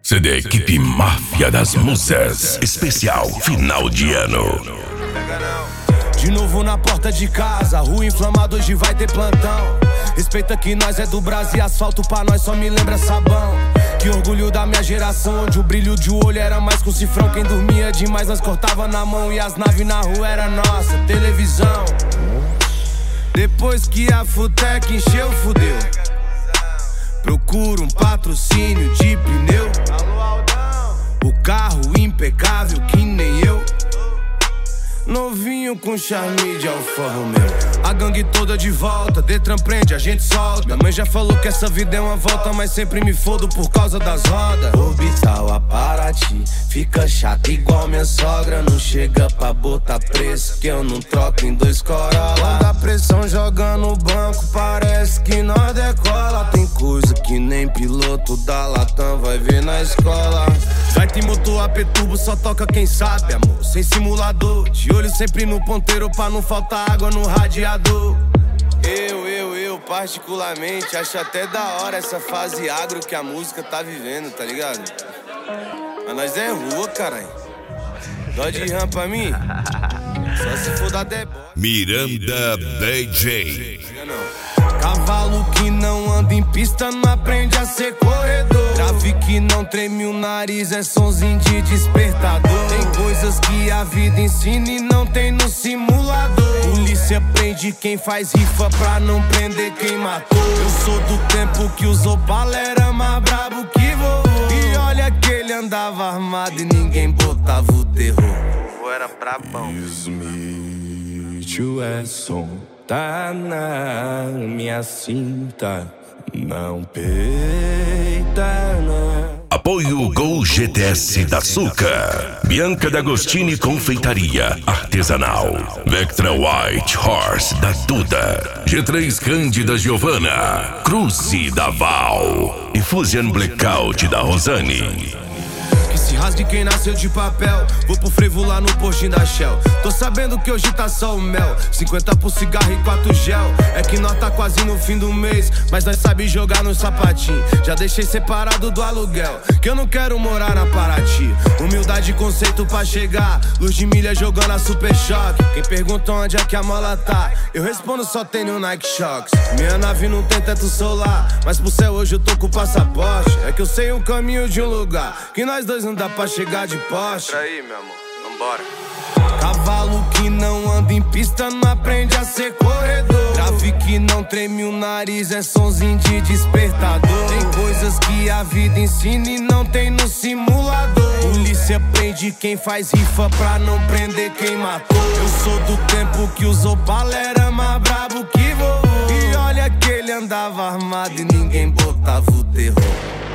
CD Equipe Máfia das Musas, especial final de ano. De novo na porta de casa, rua inflamada, hoje vai ter plantão. Respeita que nós é do Brasil e asfalto pra nós só me lembra sabão. Que orgulho da minha geração, onde o brilho de olho era mais com cifrão. Quem dormia demais nós cortava na mão e as naves na rua era nossa televisão. Depois que a Futec encheu, fudeu. Procuro um patrocínio de pneu. O carro impecável que nem eu. Novinho com charme de Alfa Romeo. A gangue toda de volta, Detran prende, a gente solta. Minha mãe já falou que essa vida é uma volta, mas sempre me fodo por causa das rodas. Orbital a Paraty, fica chato igual minha sogra. Não chega pra botar preço, que eu não troco em 2 Corolla. Quando a pressão joga no banco, parece que nós decola. Tem coisa que nem piloto da Latam vai ver na escola. Vai ter motor AP turbo, só toca quem sabe, amor. Sem simulador, de olho sempre no ponteiro pra não faltar água no radiador. Eu particularmente acho até da hora essa fase agro que a música tá vivendo, tá ligado? Mas nós é rua, caralho. Dó de rã pra mim? Só se for da deboche. Miranda DJ. Cavalo que não anda em pista não aprende a ser corredor. Grave que não treme o nariz é sonzinho de despertador. Tem coisas que a vida ensina e não tem no simulador. Polícia prende quem faz rifa pra não prender quem matou. Eu sou do tempo que usou bala, era mais brabo que vovô. E olha que ele andava armado e ninguém botava o terror. Vovô era brabão. Smith Wesson tá na minha cinta, não peita não. Apoio Gol GTS da Suca, Bianca D'Agostini Confeitaria Artesanal, Vectra White Horse da Duda, G3 Cândida Giovana, Cruze da Val e Fusion Blackout da Rosane. Se rasgue quem nasceu de papel. Vou pro frevo lá no postinho da Shell. Tô sabendo que hoje tá só o mel. 50 por cigarro e 4 gel. É que nós tá quase no fim do mês, mas nós sabe jogar no sapatinho. Já deixei separado do aluguel, que eu não quero morar na Paraty. Humildade e conceito pra chegar. Luz de milha jogando a Super Choque. Quem pergunta onde é que a mola tá, eu respondo só tenho Nike Shox. Minha nave não tem teto solar, mas pro céu hoje eu tô com o passaporte. É que eu sei um caminho de um lugar que nós dois não dá pra chegar de Porsche. Aí, meu amor, vambora. Cavalo que não anda em pista não aprende a ser corredor. Grave que não treme o nariz é sonzinho de despertador. Tem coisas que a vida ensina e não tem no simulador. Polícia prende quem faz rifa pra não prender quem matou. Eu sou do tempo que usou bala, era mais brabo que vovô. E olha que ele andava armado e ninguém botava o terror.